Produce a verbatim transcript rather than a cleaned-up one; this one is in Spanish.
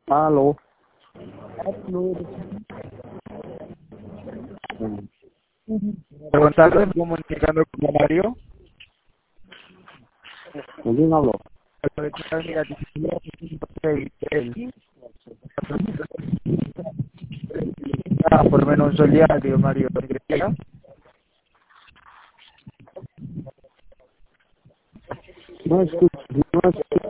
Aló. Gonzalo, comunicando con Mario. ¿Con quién hablo? Ah, por lo menos un solidario, Mario. No escucho, no escucho.